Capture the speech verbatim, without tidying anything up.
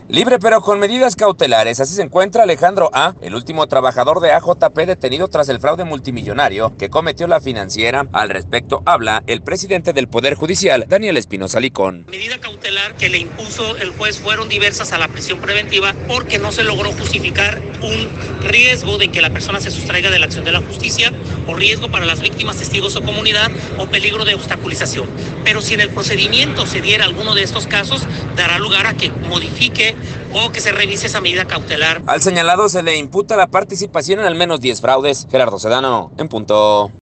Libre pero con medidas cautelares, así se encuentra Alejandro A., el último trabajador de A J P detenido tras el fraude multimillonario que cometió la financiera. Al respecto habla el presidente del Poder Judicial, Daniel Espinosa Licón. La medida cautelar que le impuso el juez fueron diversas a la prisión preventiva porque no se logró justificar un riesgo de que la persona se sustraiga de la acción de la justicia o riesgo para las víctimas, testigos o comunidad o peligro de obstaculización. Pero si en el procedimiento se diera alguno de estos casos, dará lugar a que modifique o que se revise esa medida cautelar. Al señalado se le imputa la participación en al menos diez fraudes. Gerardo Sedano, en punto.